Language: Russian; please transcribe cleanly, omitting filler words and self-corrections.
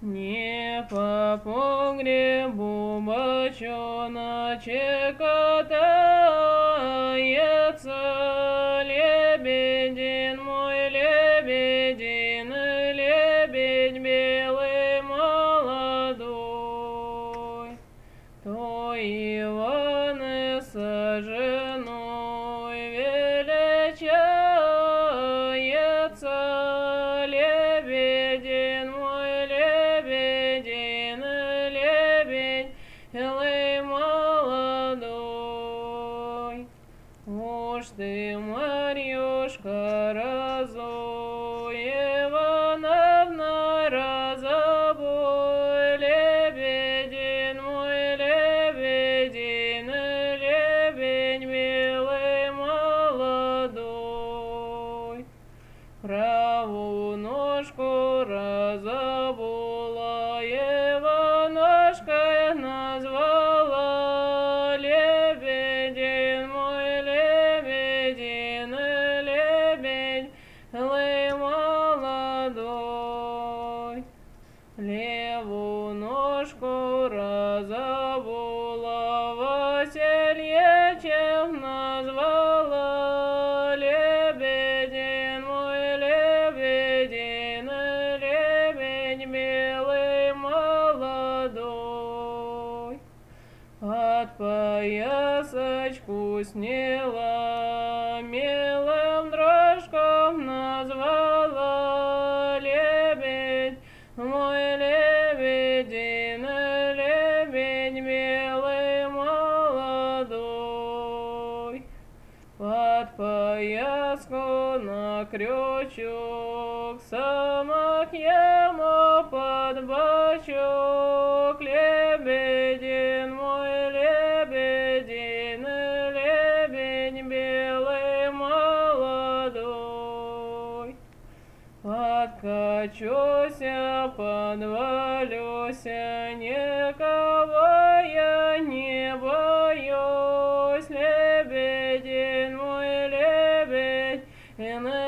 Не по погребу бочоночек катается, лебедин мой, лебедин, лебедь белый молодой. То Иван со женой величается, лебедин мой, лебедин, лебедь белый молодой. Уж ты, Марьюшка, разуй, Ивановна, разобой, лебедин мой, лебедин, лебедь белый молодой. Правую ножку разобула, Иванушка назвала, лебедин мой, лебедин, лебедь белый молодой. Левую ножку разобула, Васильевичем назвала, лебедин мой, лебедин, лебедь белый молодой. Под поясочку сняла, милым дрожком назвала, лебедь мой, лебедин, лебедь белый молодой. Под пояску на крючок, самок ему под бочок, лебедин мой, лебедин, лебедь белый молодой. Подкачуся, подвалюся, никого я не боюсь, лебедин мой, лебедь,